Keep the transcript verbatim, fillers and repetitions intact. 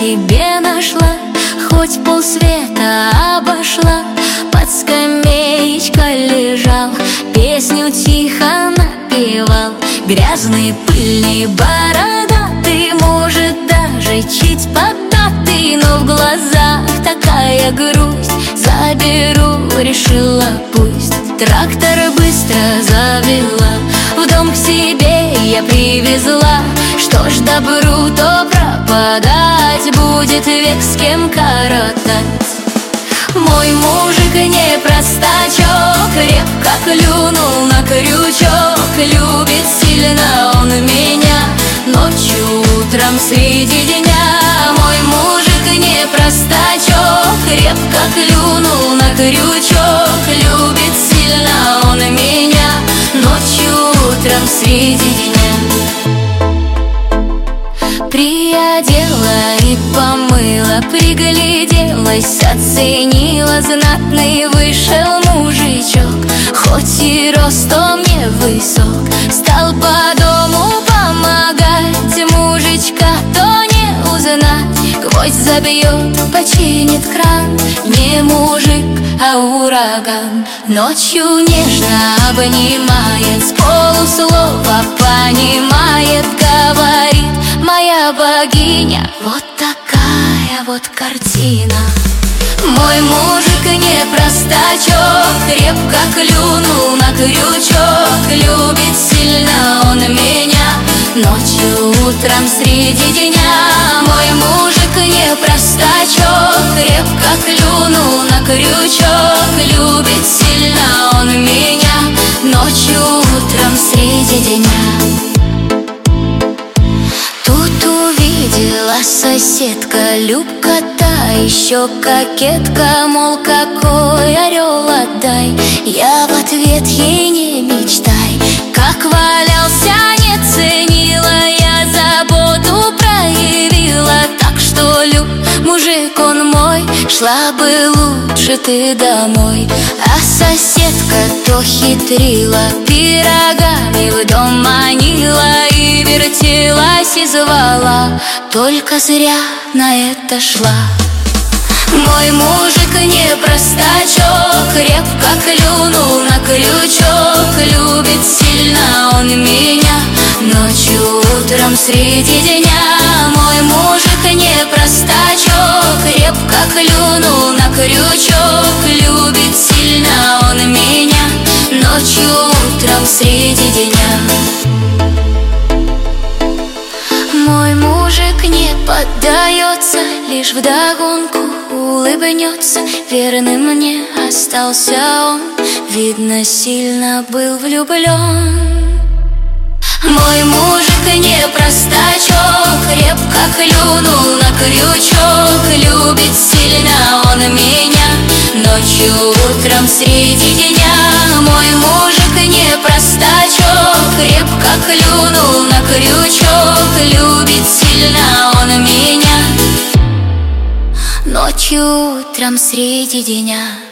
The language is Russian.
себе нашла, хоть полсвета обошла. Под скамеечкой лежал, песню тихо напевал. Грязный, пыльный, бородатый, может даже чуть поддатый, но в глазах такая грусть. Заберу, решила, пусть. Трактор быстро завела, в дом к себе я привезла. Что ж, добру, то пропадать, будет век с кем коротать. Мой мужик не простачок, крепко клюнул на крючок. Любит сильно он меня, ночью, утром, среди дня. Мой мужик не простачок, крепко клюнул на крючок. Любит сильно он меня, ночью, утром, среди дня. Приодела и помыла, пригляделась, оценила. Знатный вышел мужичок, хоть и ростом не высок. Стал по дому помогать, мужичка то не узнать. Гвоздь забьет, починит кран, не мужик, а ураган. Ночью нежно обнимает, с полуслова понимает, говорит: моя богиня, вот такая вот картина. Мой мужик не простачок, крепко клюнул на крючок. Любит сильно он меня, ночью, утром, среди дня. Мой мужик не простачок, крепко клюнул на крючок. Любит сильно он меня, ночью, утром, среди дня. Тут увидела соседка, Любка та еще кокетка. Мол, какой орел отдай, я в ответ ей: не мечтай. Как валялся, не ценила, я заботу проявила. Так что, Люб, мужик он мой, шла бы лучше ты домой. А соседка то хитрила, пирогами в дом манила. И вертелась и звала, только зря на это шла. Мой мужик не простачок, крепко клюнул на крючок. Любит сильно он меня, ночью, утром, среди дня. Мой мужик не простачок, крепко клюнул на крючок. Любит сильно он меня, ночью, утром, среди дня. Мой мужик не поддается, лишь вдогонку улыбнется. Верным мне остался он, видно, сильно был влюблен. Мой мужик не простачок, крепко клюнул на крючок. Любит сильно он меня, ночью, утром, среди дня. Мой мужик не простачок, крепко клюнул на крючок. Любит сильно он меня, ночью, утром, среди дня.